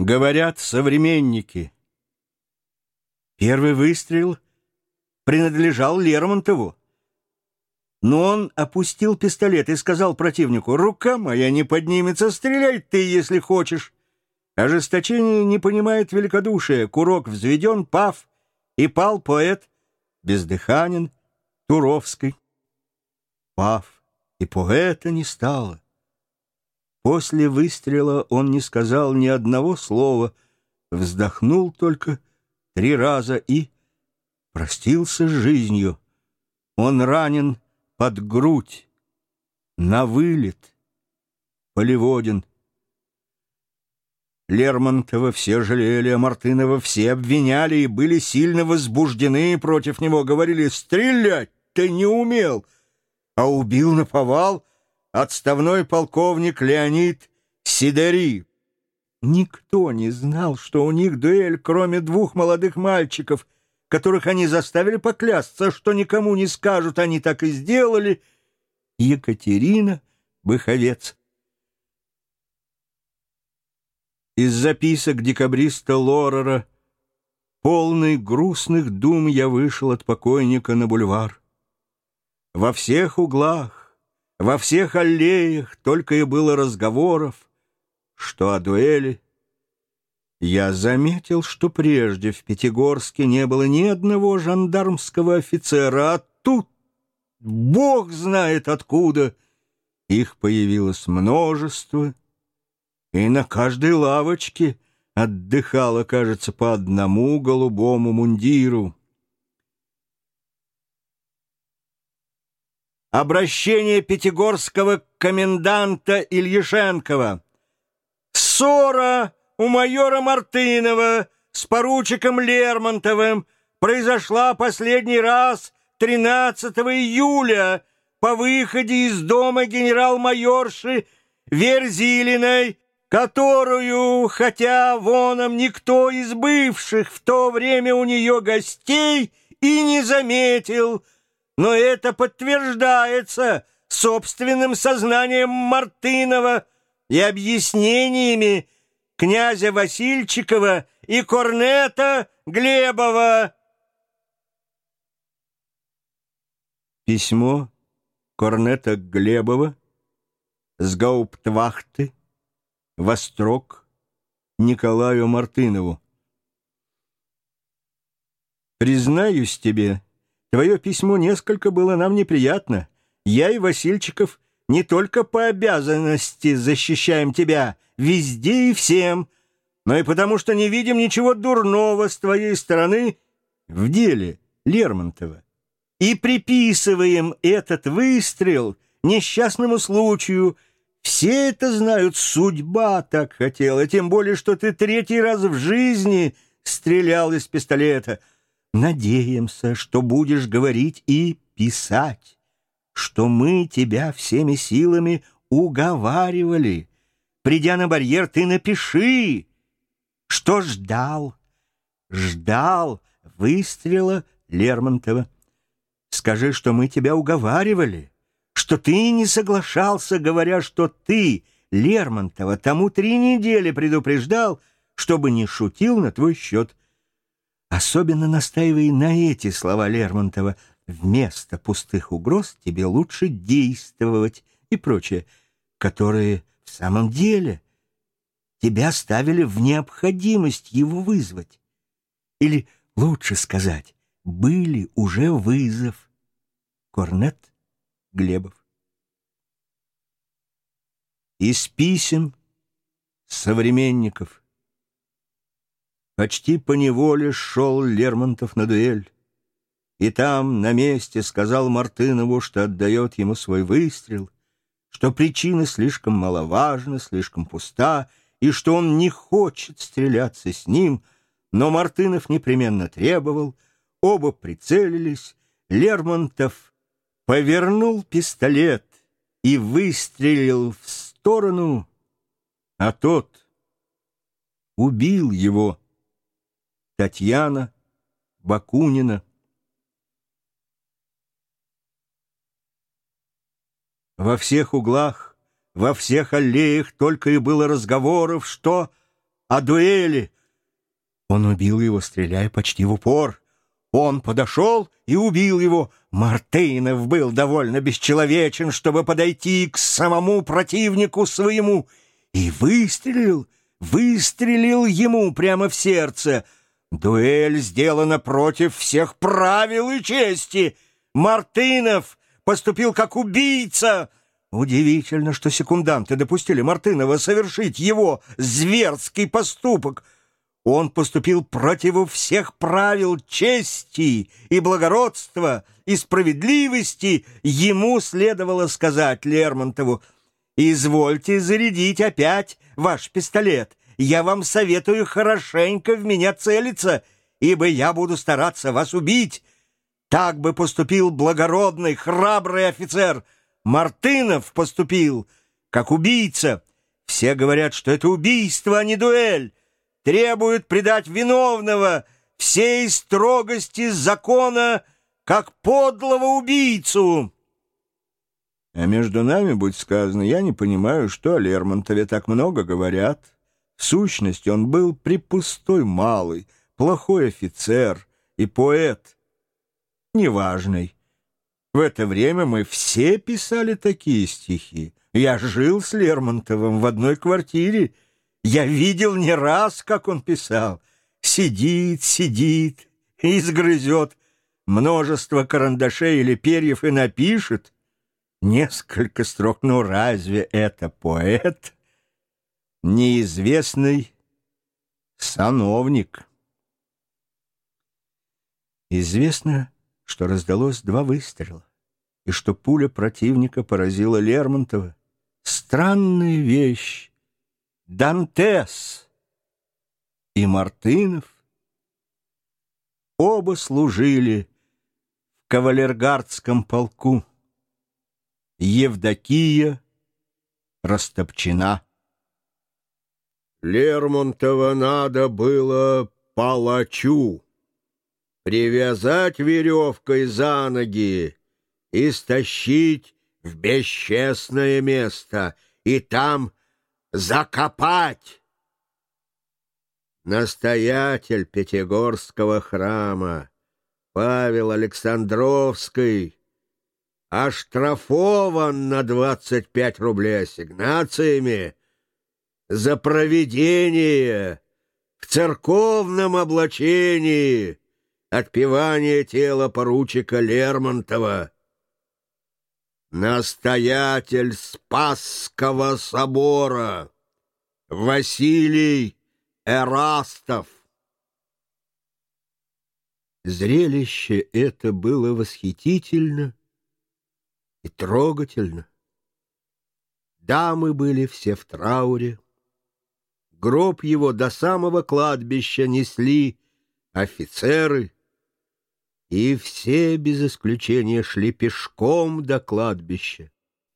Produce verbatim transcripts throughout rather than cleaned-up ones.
Говорят современники. Первый выстрел принадлежал Лермонтову. Но он опустил пистолет и сказал противнику: «Рука моя не поднимется, стреляй ты, если хочешь». Ожесточение не понимает великодушия. Курок взведен, пав, и пал поэт бездыханен Туровский. Пав, и поэта не стало. После выстрела он не сказал ни одного слова, вздохнул только три раза и простился с жизнью. Он ранен под грудь, на вылет, полеводен. Лермонтова все жалели, а Мартынова все обвиняли и были сильно возбуждены против него. Говорили: «Стрелять ты не умел, а убил наповал отставной полковник Леонид Сидери». Никто не знал, что у них дуэль, кроме двух молодых мальчиков, которых они заставили поклясться, что никому не скажут, они так и сделали. Екатерина Быховец. Из записок декабриста Лорера, полный грустных дум, я вышел от покойника на бульвар. Во всех углах, во всех аллеях только и было разговоров, что о дуэли. Я заметил, что прежде в Пятигорске не было ни одного жандармского офицера, а тут, Бог знает откуда, их появилось множество, и на каждой лавочке отдыхало, кажется, по одному голубому мундиру. Обращение пятигорского коменданта Ильяшенкова. Ссора у майора Мартынова с поручиком Лермонтовым произошла последний раз тринадцатого июля по выходе из дома генерал-майорши Верзилиной, которую, хотя воном никто из бывших в то время у нее гостей и не заметил, но это подтверждается собственным сознанием Мартынова и объяснениями князя Васильчикова и корнета Глебова. Письмо корнета Глебова с гауптвахты во строк Николаю Мартынову. Признаюсь тебе, твое письмо несколько было нам неприятно. Я и Васильчиков не только по обязанности защищаем тебя везде и всем, но и потому, что не видим ничего дурного с твоей стороны в деле Лермонтова. И приписываем этот выстрел несчастному случаю. Все это знают, судьба так хотела, тем более, что ты третий раз в жизни стрелял из пистолета. Надеемся, что будешь говорить и писать, что мы тебя всеми силами уговаривали. Придя на барьер, ты напиши, что ждал, ждал выстрела Лермонтова. Скажи, что мы тебя уговаривали, что ты не соглашался, говоря, что ты Лермонтова тому три недели предупреждал, чтобы не шутил на твой счет. Особенно настаивай на эти слова Лермонтова: вместо пустых угроз тебе лучше действовать и прочее, которые в самом деле тебя ставили в необходимость его вызвать. Или, лучше сказать, были уже вызов. Корнет Глебов. Из писем современников. Почти поневоле шел Лермонтов на дуэль, и там, на месте, сказал Мартынову, что отдает ему свой выстрел, что причина слишком маловажна, слишком пуста, и что он не хочет стреляться с ним, но Мартынов непременно требовал. Оба прицелились, Лермонтов повернул пистолет и выстрелил в сторону, а тот убил его. Татьяна Бакунина. Во всех углах, во всех аллеях только и было разговоров, что о дуэли. Он убил его, стреляя почти в упор. Он подошел и убил его. Мартынов был довольно бесчеловечен, чтобы подойти к самому противнику своему, и выстрелил, выстрелил ему прямо в сердце. Дуэль сделана против всех правил и чести. Мартынов поступил как убийца. Удивительно, что секунданты допустили Мартынова совершить его зверский поступок. Он поступил против всех правил чести и благородства и справедливости. Ему следовало сказать Лермонтову: «Извольте зарядить опять ваш пистолет. Я вам советую хорошенько в меня целиться, ибо я буду стараться вас убить». Так бы поступил благородный, храбрый офицер. Мартынов поступил как убийца. Все говорят, что это убийство, а не дуэль. Требуют предать виновного всей строгости закона, как подлого убийцу. А между нами, будь сказано, я не понимаю, что о Лермонтове так много говорят. В сущности, он был препустой малый, плохой офицер и поэт, неважный. В это время мы все писали такие стихи. Я жил с Лермонтовым в одной квартире. Я видел не раз, как он писал. Сидит, сидит и сгрызет множество карандашей или перьев и напишет несколько строк. Ну разве это поэт? Неизвестный сановник. Известно, что раздалось два выстрела, и что пуля противника поразила Лермонтова. Странная вещь. Дантес и Мартынов оба служили в кавалергардском полку. Евдокия растопчена. Лермонтова надо было палачу привязать веревкой за ноги и стащить в бесчестное место, и там закопать. Настоятель Пятигорского храма Павел Александровский оштрафован на двадцать пять рублей ассигнациями за провидение в церковном облачении отпевание тела поручика Лермонтова. Настоятель Спасского собора Василий Эрастов. Зрелище это было восхитительно и трогательно. Дамы были все в трауре. Гроб его до самого кладбища несли офицеры, и все без исключения шли пешком до кладбища.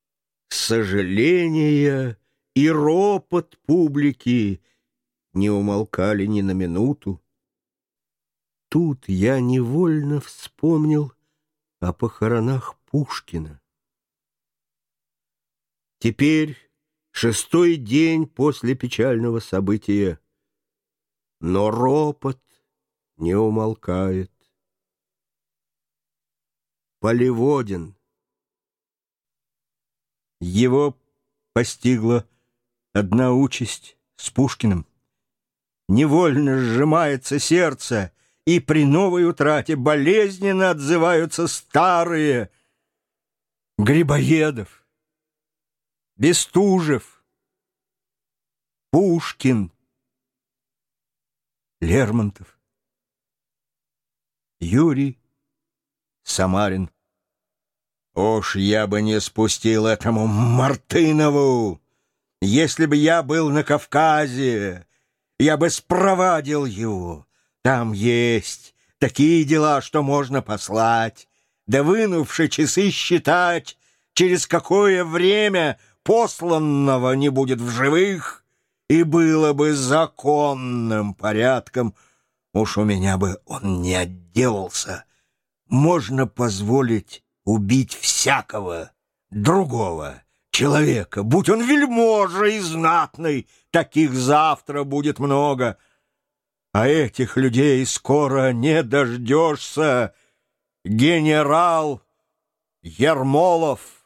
Сожаление и ропот публики не умолкали ни на минуту. Тут я невольно вспомнил о похоронах Пушкина. Теперь шестой день после печального события, но ропот не умолкает. Полеводин. Его постигла одна участь с Пушкиным. Невольно сжимается сердце, и при новой утрате болезненно отзываются старые. Грибоедов, Бестужев, Пушкин, Лермонтов, Юрий Самарин. Уж я бы не спустил этому Мартынову. Если бы я был на Кавказе, я бы спровадил его. Там есть такие дела, что можно послать, да вынувши часы считать, через какое время посланного не будет в живых, и было бы законным порядком. Уж у меня бы он не отделался. Можно позволить убить всякого другого, человека, будь он вельможа и знатный, таких завтра будет много. А этих людей скоро не дождешься. Генерал Ермолов.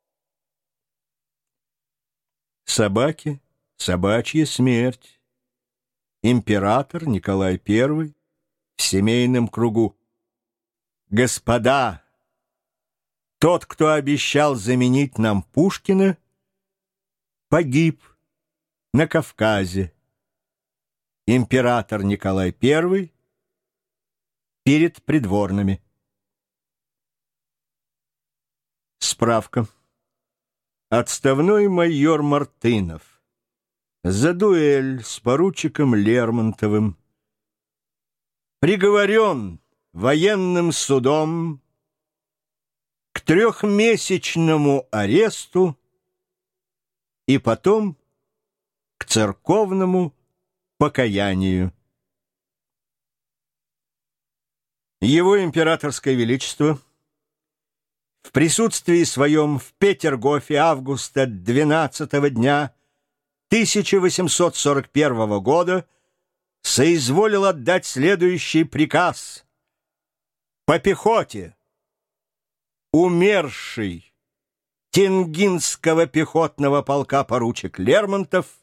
Собаки, собачья смерть. Император Николай Первый в семейном кругу. Господа, тот, кто обещал заменить нам Пушкина, погиб на Кавказе. Император Николай Первый перед придворными. Справка. Отставной майор Мартынов за дуэль с поручиком Лермонтовым приговорен военным судом к трехмесячному аресту и потом к церковному покаянию. Его императорское величество в присутствии своем в Петергофе августа двенадцатого дня тысяча восемьсот сорок первого года соизволил отдать следующий приказ: по пехоте умерший Тенгинского пехотного полка поручик Лермонтов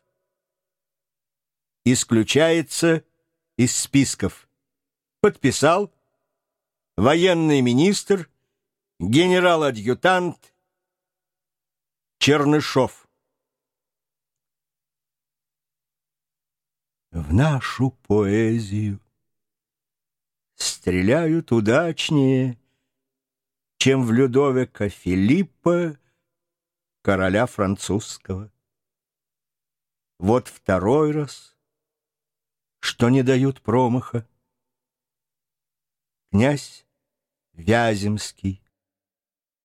исключается из списков. Подписал военный министр, генерал-адъютант Чернышов. В нашу поэзию стреляют удачнее, чем в Людовика Филиппа, короля французского. Вот второй раз, что не дают промаха. Князь Вяземский